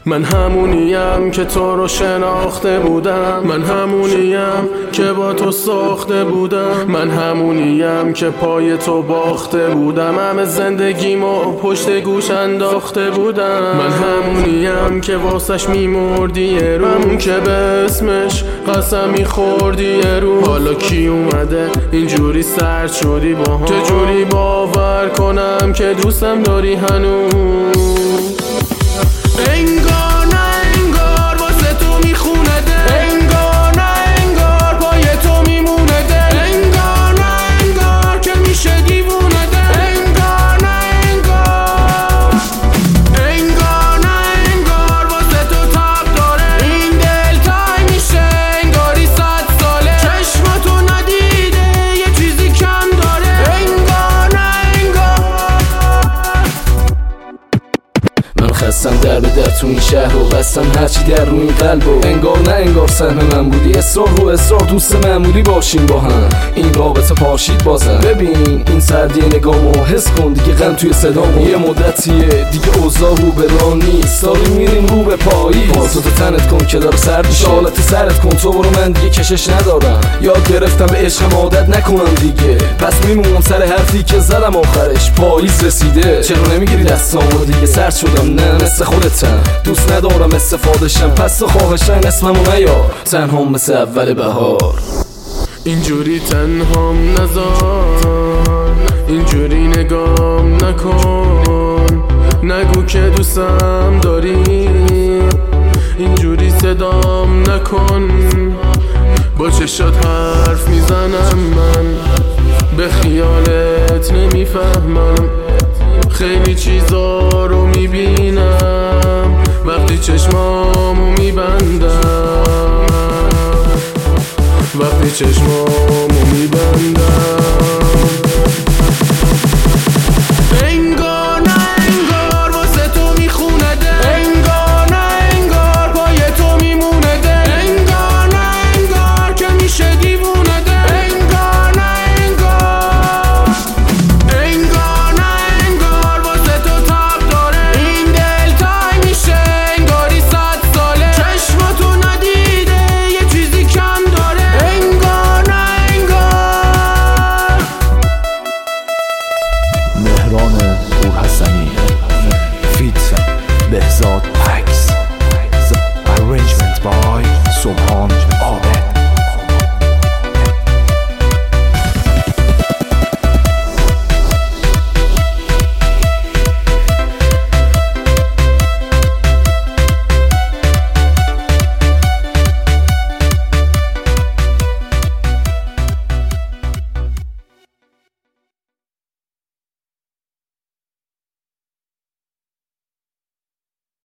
من همونیم که تو رو شناخته بودم، من همونیم که با تو ساخته بودم، من همونیم که پای تو باخته بودم، همه زندگیمو پشت گوش انداخته بودم. من همونیم که واسش میمردی یه رو، همون که به اسمش قسم میخوردی یه رو. حالا کی اومده اینجوری سرد شدی با هم؟ چجوری باور کنم که دوستم داری هنوز؟ انگار نه انگار واسه تو میخونه ده، انگار نه انگار پای تو میمونه ده، انگار نه انگار که میشه دیوونه ده، انگار نه انگار، انگار نه انگار واسه تو تب داره این دل تای میشه انگاری 100 ساله، چشماتو ندیده یه چیزی کم داره، انگار نه انگار. من خستم در به در تو این شهر و بستم هرچی در رو این قلب و انگار نه انگار سهم من بودی، اصرار رو اصرار دوست معمولی باشیم با هم، این رابطه پاشید بازم. ببین این سردی نگامو حس کن دیگه، غم توی صدامو یه مدتیه دیگه اوضاع رو به راه نیست، داریم میریم رو به پاییز. پالتو تنت کن که داره سرد میشه، حالت سرت کن تو برو، من دیگه کشش ندارم، یاد گرفتم به عشقم عادت نکنم دیگه، پس میمونم سر حرفی که زدم آخرش. پاییز رسیده چرا نمیگیری دستامو دیگه، سرد شدم نه مثل خودتم، دوست ندارم استفادهشم، پس تو خواهشن اسممو نیار، تنهام مثل اول بهار. اینجوری تنهام نذار، اینجوری نگام نکن، نگو که دوستم داری، اینجوری صدام نکن، با چشات حرف میزنم من، به خیالت نمیفهمم، خیلی چیزا رو میبینم وقتی چشمامو میبندم، وقتی چشمامو میبندم. انگار نه انگار واسه تو میخونه ده، انگار نه انگار پای تو میمونه ده، انگار نه انگار که میشه دیوونه ده، انگار نه انگار، انگار نه انگار واسه تو تب داره این دل تای میشه انگاری 100 ساله، چشماتو ندیده یه چیزی کم داره، انگار نه انگار. مهران پورحسنی فیت بهزاد عکس Arrangement by سبحان آب.